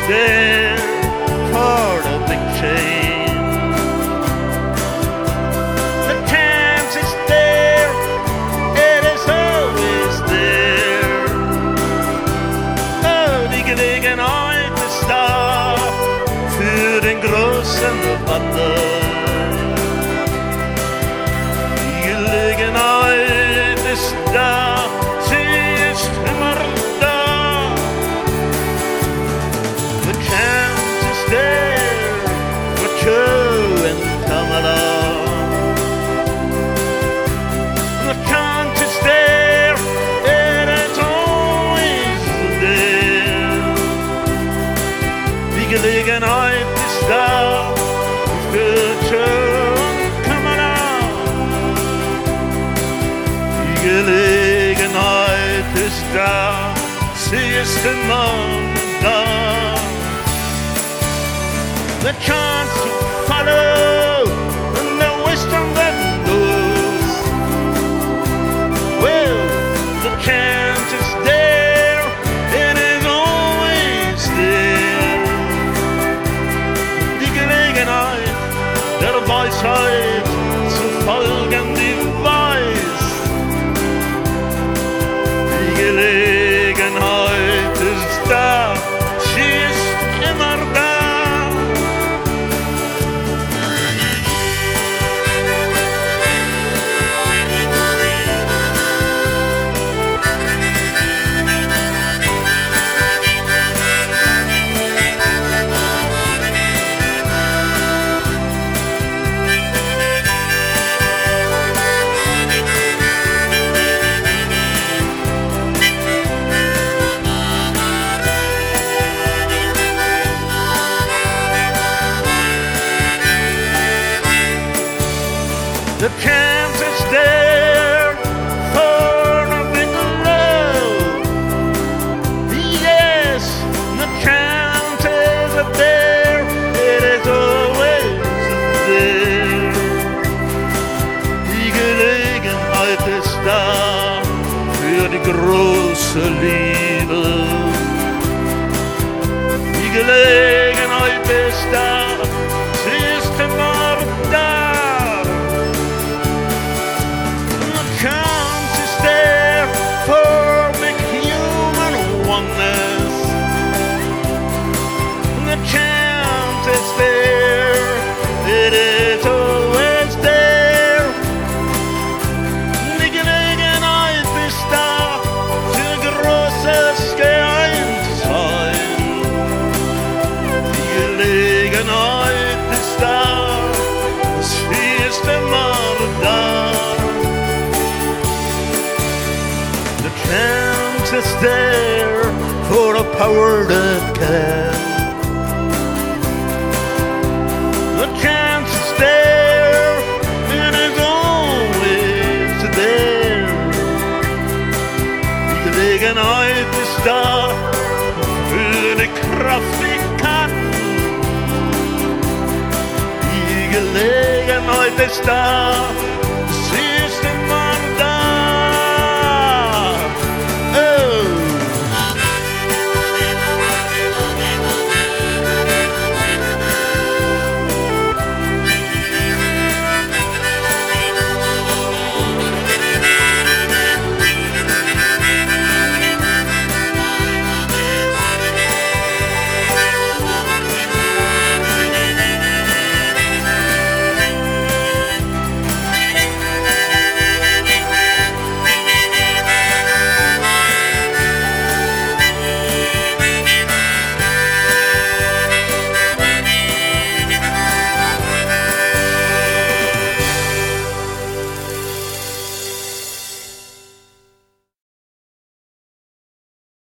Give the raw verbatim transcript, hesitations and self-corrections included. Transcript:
there for the big change. The chance is there, it is always there. Oh, die Gelegenheit ist da für den großen Wandel. Die Gelegenheit ist da, sie ist immer da. The chance is there for Joe and Kamala. The chance is there, it is always there. Die Gelegenheit ist da für Joe und Kamala. Die Gelegenheit ist da, sie ist immer da. The chance to follow the wisdom that knows. Well, the chance is there, it is always there. Die Gelegenheit der Weisheit zu folgen, die weiß. Die Gelegenheit ist da, sie ist immer da. The chance is there for a big love. Yes, the chance is there, it is always there. Die Gelegenheit ist da für die große Liebe. Die Gelegenheit ist da, sie ist immer da. The chance is there, it is always there. Die Gelegenheit ist da, für Großes geeint sein. Die Gelegenheit ist da, sie ist immer da. The chance is there for a power that can. The chance is there, it is always there. Die Gelegenheit ist da für die Kraft, die kann. Die Gelegenheit ist da